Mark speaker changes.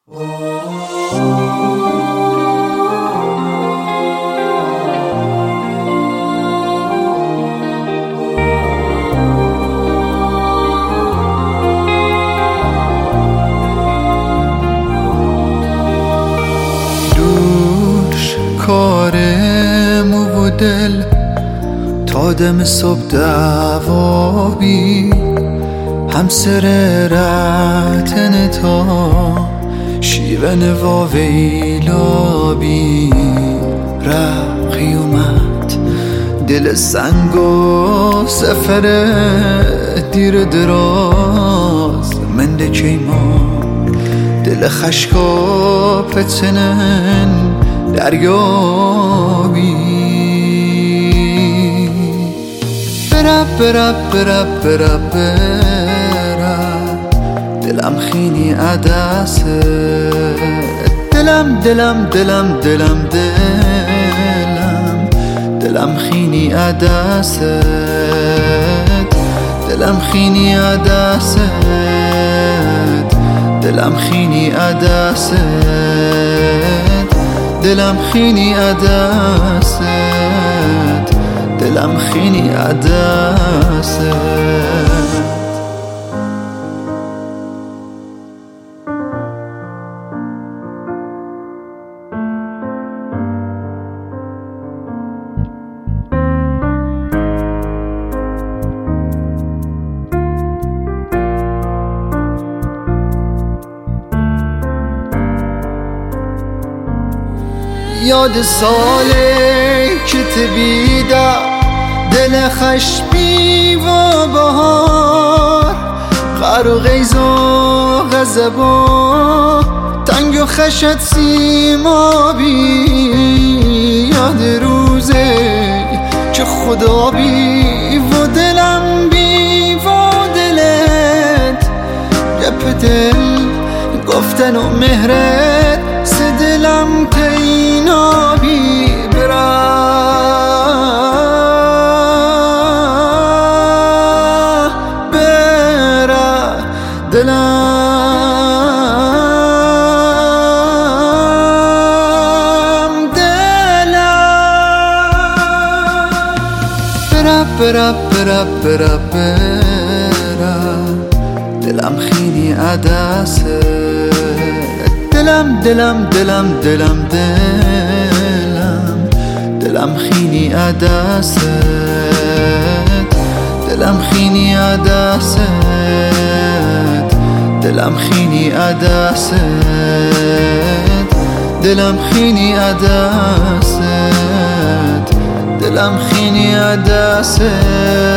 Speaker 1: کار مو و دل تا دم صبح دوابی همسر رتن تا شیون واویلابی رقی اومد دل سنگ و سفر دیر دراز منده کیما دل خشکا پتنن دریابی برب دلم خینی عدسه دلم خینی عدسه دلم خینی عدسه دلم خینی عدسه دلم خینی عدست دلم خینی عدست یاد ساله که تبیده دل خشبی و بهار غر و غیز و غضب و تنگ و خشت سیمابی یاد روزه که خدا بی و دلم بی و دلت گپ دل گفتن و مهرت دلم تینابی برا دلم خیلی عدسه دلم خیلی عدسه دلم خیلی عدسه دلم خیلی عدسه دلم خیلی عدسه دلم خیلی عدسه